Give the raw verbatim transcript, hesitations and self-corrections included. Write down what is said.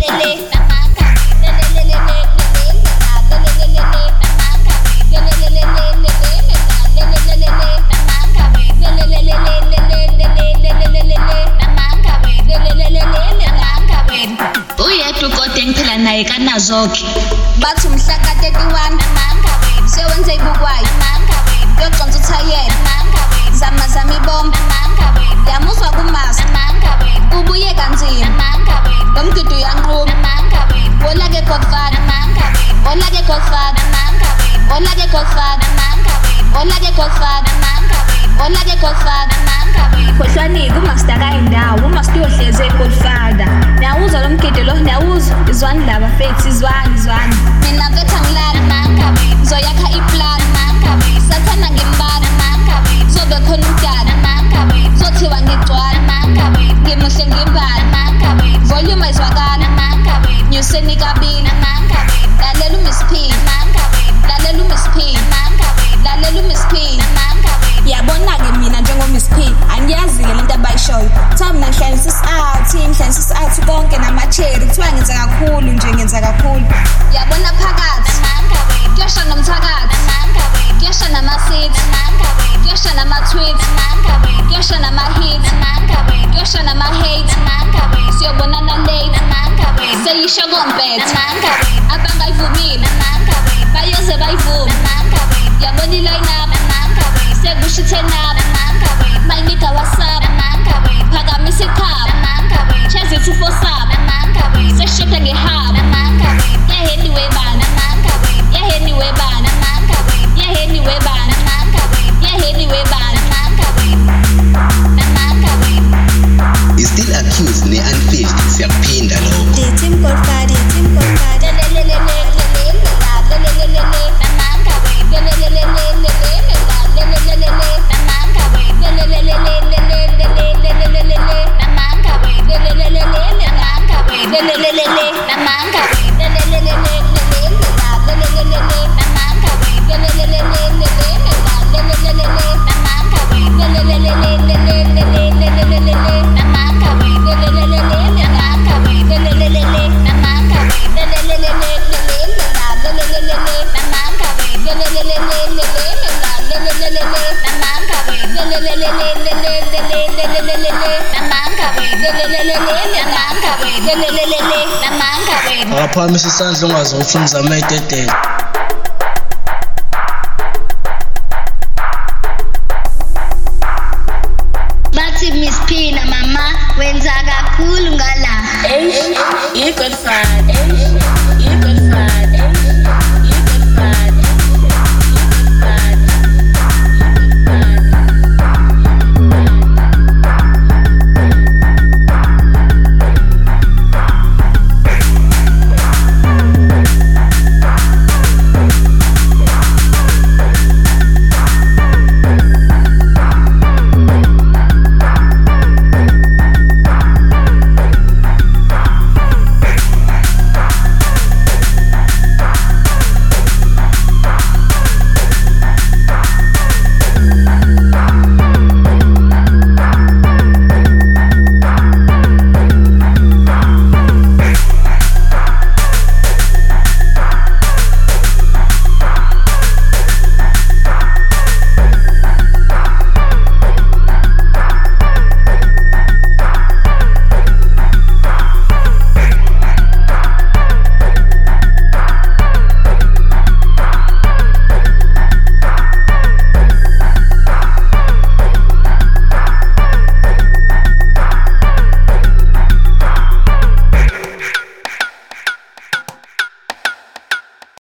naye kanazoke bathi umhla ka thirty-one sewenze ibukwayo yoconsa uthayela zama zama ibomba yamuzwa kumasa ubuye kanzima lomgido uyanquma wona ke Godfather wona ke Godfather wona ke Godfather wona ke Godfather wona ke Godfather khohlwani kumaster kayindawo umaster uyohleze Godfather nawuzwa lomgido lo nawuzwa izwani laba fakes izwani izwani mina vetha ngilala ngizoyakha iplan sathana ngimbala zobe khona umdala zothiwa ngigcwala ngimuhle ngimbala volume izwakala nyuseni kabili lalela uMiss P lalela uMiss P lalela uMiss P yabona ke mina njengo Miss P angiyazi ke lento abayishoyo kuthiwa mina ngihlanganisa isi-art ngihlanganisa isi-art konke nama-cherry kuthiwa ngenza kakhulu nje ngenza kakhulu yabona phakathi kuyosha nomthakathi kuyosha nama-seats kuyosha nama-tweets kuyosha nama-hits kuyosha nama-hate siyobonana late seyisho kompethe abangayivumile bayoze bayivume yabona i-line-up sekusho i-turn up my nigga what's up phakamisa ikhaba cheze two four sub seshoda ngehaba yaheni webana yaheni webana yaheni webana yaheni webana is still accused ne-unfiled siyakuphinda lokho the team Godfather team Godfather Awaphakamisa isandla ungaze ufuna uzama ededele.